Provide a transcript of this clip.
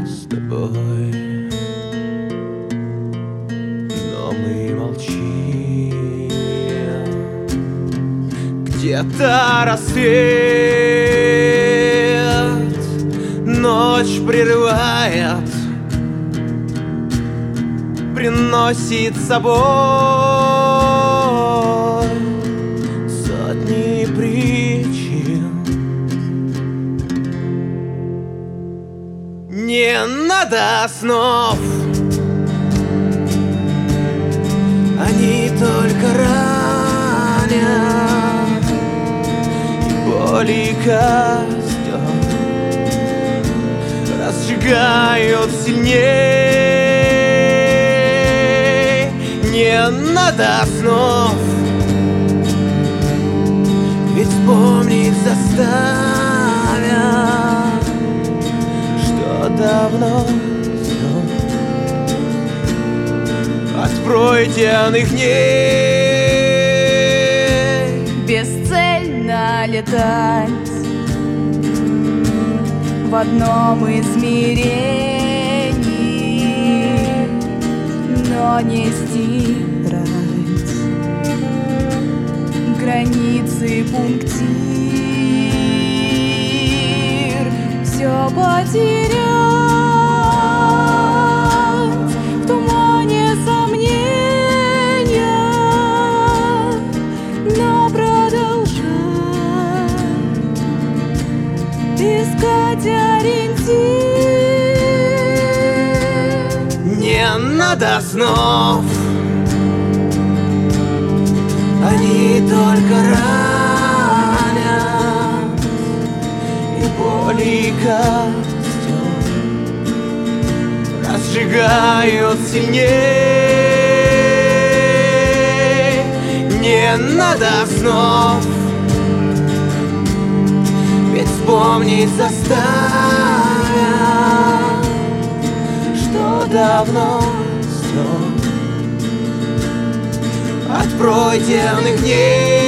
с тобой, но мы молчим. Где-то рассвет ночь прерывает, приносит с собой сотни причин. Не надо снов, они только ранят, и боли костер разжигают сильней. Не надо снов, ведь вспомнить заставят, что давно снов от пройденных дней. Бесцельно летать в одном измерении, но не стирать границы пунктир. Все потерять в тумане сомнения, но продолжать искать ориентир. Не надо снов, они только ранят, и боли костер разжигают сильней. Не надо снов, ведь вспомнить заставят, что давно снов от пройденных дней.